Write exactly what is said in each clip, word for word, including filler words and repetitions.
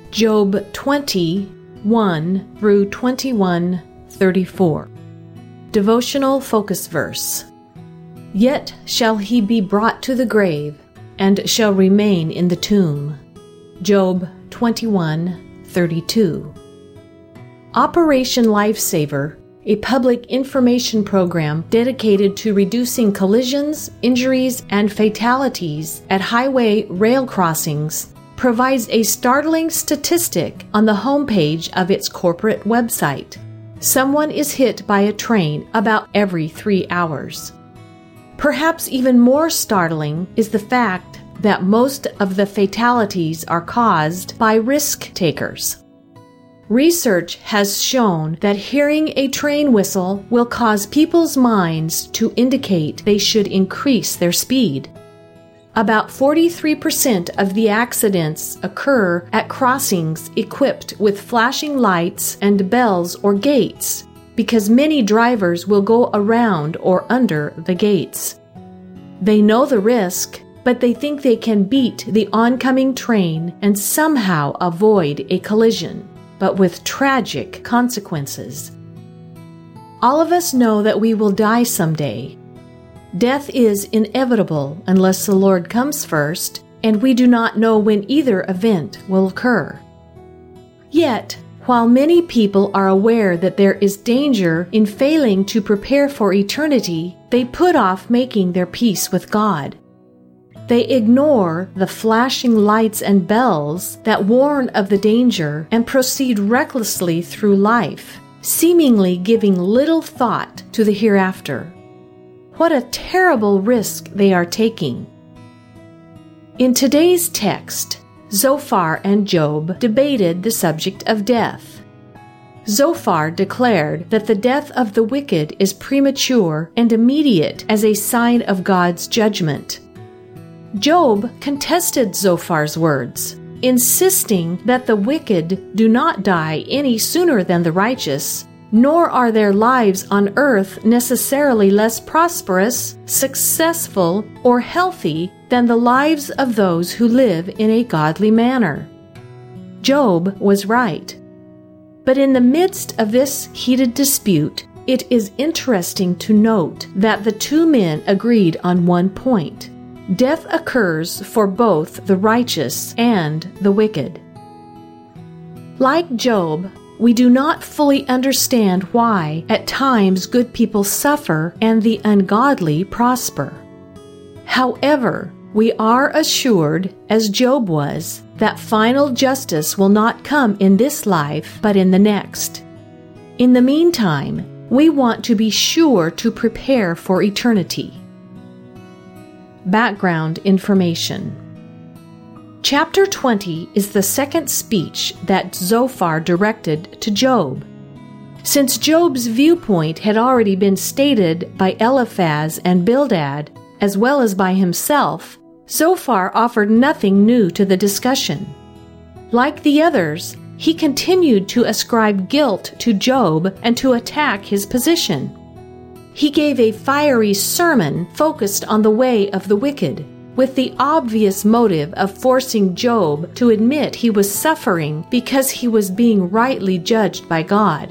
Job twenty, one through twenty-one thirty-four. Devotional focus verse. Yet shall he be brought to the grave, and shall remain in the tomb. Job twenty-one thirty-two. Operation Lifesaver, a public information program dedicated to reducing collisions, injuries, and fatalities at highway rail crossings, provides a startling statistic on the homepage of its corporate website. Someone is hit by a train about every three hours. Perhaps even more startling is the fact that most of the fatalities are caused by risk takers. Research has shown that hearing a train whistle will cause people's minds to indicate they should increase their speed. About forty-three percent of the accidents occur at crossings equipped with flashing lights and bells or gates, because many drivers will go around or under the gates. They know the risk, but they think they can beat the oncoming train and somehow avoid a collision, but with tragic consequences. All of us know that we will die someday. Death is inevitable unless the Lord comes first, and we do not know when either event will occur. Yet, while many people are aware that there is danger in failing to prepare for eternity, they put off making their peace with God. They ignore the flashing lights and bells that warn of the danger and proceed recklessly through life, seemingly giving little thought to the hereafter. What a terrible risk they are taking. In today's text, Zophar and Job debated the subject of death. Zophar declared that the death of the wicked is premature and immediate as a sign of God's judgment. Job contested Zophar's words, insisting that the wicked do not die any sooner than the righteous, nor are their lives on earth necessarily less prosperous, successful, or healthy than the lives of those who live in a godly manner. Job was right. But in the midst of this heated dispute, it is interesting to note that the two men agreed on one point. Death occurs for both the righteous and the wicked. Like Job, we do not fully understand why at times good people suffer and the ungodly prosper. However, we are assured, as Job was, that final justice will not come in this life but in the next. In the meantime, we want to be sure to prepare for eternity. Background information. Chapter twenty is the second speech that Zophar directed to Job. Since Job's viewpoint had already been stated by Eliphaz and Bildad, as well as by himself, Zophar offered nothing new to the discussion. Like the others, he continued to ascribe guilt to Job and to attack his position. He gave a fiery sermon focused on the way of the wicked, with the obvious motive of forcing Job to admit he was suffering because he was being rightly judged by God.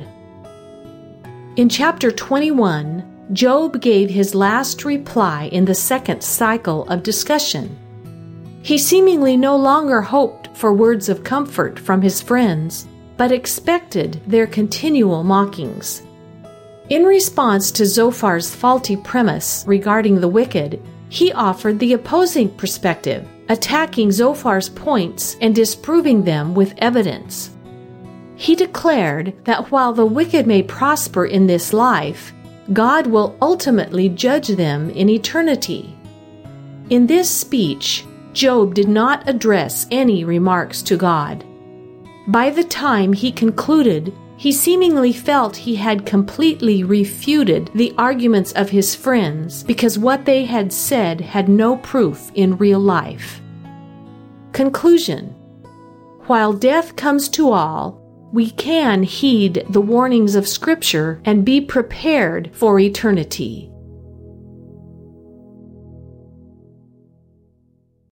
In chapter twenty-one, Job gave his last reply in the second cycle of discussion. He seemingly no longer hoped for words of comfort from his friends, but expected their continual mockings. In response to Zophar's faulty premise regarding the wicked, he offered the opposing perspective, attacking Zophar's points and disproving them with evidence. He declared that while the wicked may prosper in this life, God will ultimately judge them in eternity. In this speech, Job did not address any remarks to God. By the time he concluded, he seemingly felt he had completely refuted the arguments of his friends because what they had said had no proof in real life. Conclusion. While death comes to all, we can heed the warnings of Scripture and be prepared for eternity.